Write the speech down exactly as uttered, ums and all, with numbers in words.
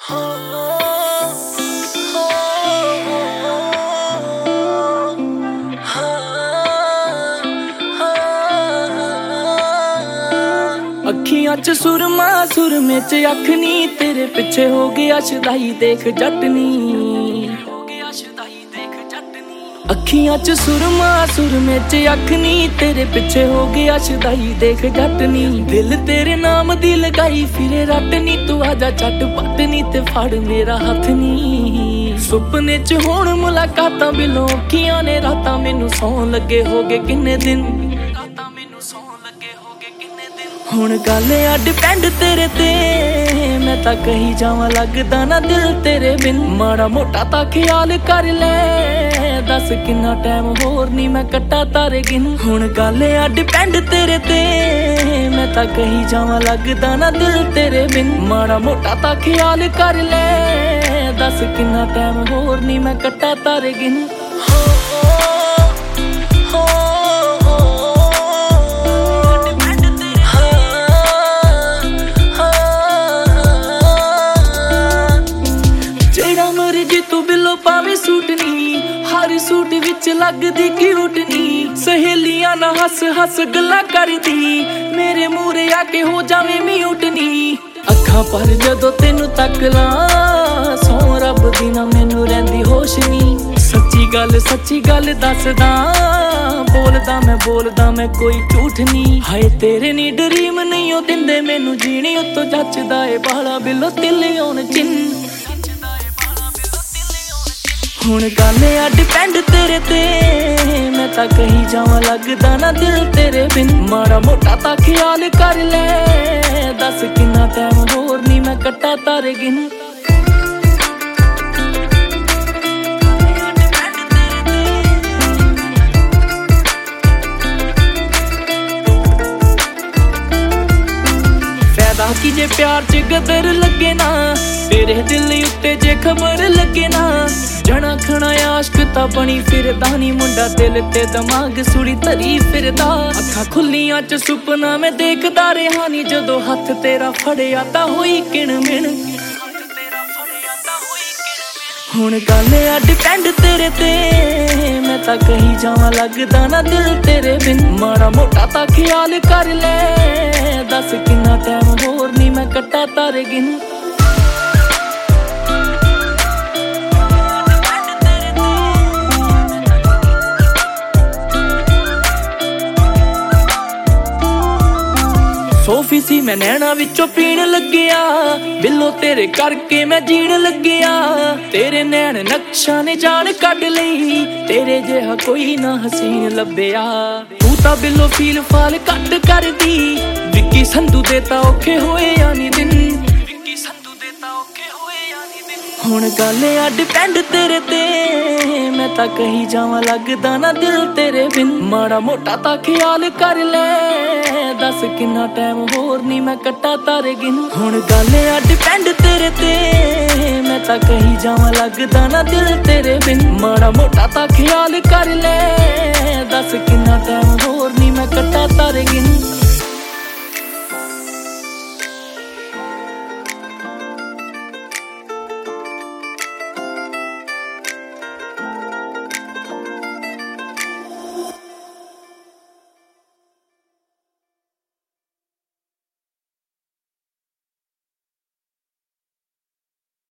अखियां च सुरमा सुरमे च अख नी तेरे पिछे हो गया शदाई देख जटनी। अखियां च सुरमा सुरमे च अख नी तेरे पिछे हो गया शदाई देख जटनी। दिल तेरे नाम दी लगाई फिरे रटनी तू आजा चट पटनी ते फड़ मेरा हथ नी। सुपने च होण मुलाकातां बिलों अखियां ने रातां मैनू सौं लगे हो गए किन्ने दिन। हुण गल आ डिपेंड तेरे ते मैं तां कही जावां लगदा ना दिल तेरे बिन। माड़ा मोटा तां ख्याल कर ले दस किन्ना टाइम होर नी मैं कट्टा तारे गिन। हुण गल आ डिपेंड तेरे ते मैं तां कही जावां लगदा ना दिल तेरे बिन। माड़ा मोटा तां ख्याल कर ले दस किन्ना टाइम होर नी मैं कट्टा तारे गिन। हो हो पावे सूट नी हर सूट विच लगदी क्यूट नी। सहेलियां ना हस हस गल्लां करदी मेरे मूहरे आके हो जावे म्यूट नी। अखां पर जदों तेनू तक ला सौ रब दी ना मैनू रहिंदी होश नी। सच्ची गल सच्ची गल दसदा बोलदा मैं बोलदा मैं कोई झूठ नी। हाय तेरे नी ड्रीम नहीं ओ दिंदे मैनू जीनी उत्तों जचदा ए बाला बिलो तिल होण चिन्न। हुण गल आ डिपेंड तेरे ते मैं तां कही जावां लगदा ना दिल तेरे बिन। माड़ा मोटा तां ख्याल कर ले दस किन्ना टाइम होर नी मैं कट्टा तारे गिन। फैदा की जे प्यार च गदर लगे ना तेरे दिल उत्ते जे खबर लगे ना। जना खना आशक ता बनी फिरदा नी मुंडा दिल ते दिमाग सुड़ी धरी फिरदा। अखां खुलियां च सुपना मैं देखदा रहा नी जदों हथ तेरा फड़िया तां होई किण मिण। हुण गल आ डिपेंड तेरे ते मैं तां कही जावां लगदा ना दिल तेरे बिन। माड़ा मोटा तां ख्याल कर ले दस किन्ना टाइम होर नी मैं कट्टा तारे गिन। सोफी सी मैं नैना विचों पीण लग्या बिलो तेरे करके मैं जीण लग्या। तेरे नैन नक्शा ने जान कढ लई तेरे जिहा कोई ना हसीन लभ्या। तू तां बिलो फील फाल घट करदी विक्की संधू दे तां औखे होए यानी दिन। हुण गल आ डिपेंड तेरे ते मैं तां कही जावां लगदा ना दिल तेरे बिन। माड़ा मोटा तां ख्याल कर ले दस किन्ना टाइम होर नी मैं कट्टा तारे गिन। हुण गल आ डिपेंड तेरे ते मैं तां कही जावां लगदा ना दिल तेरे बिन। माड़ा मोटा तां ख्याल कर ले दस किन्ना टाइम होर नी मैं कट्टा तारे गिन।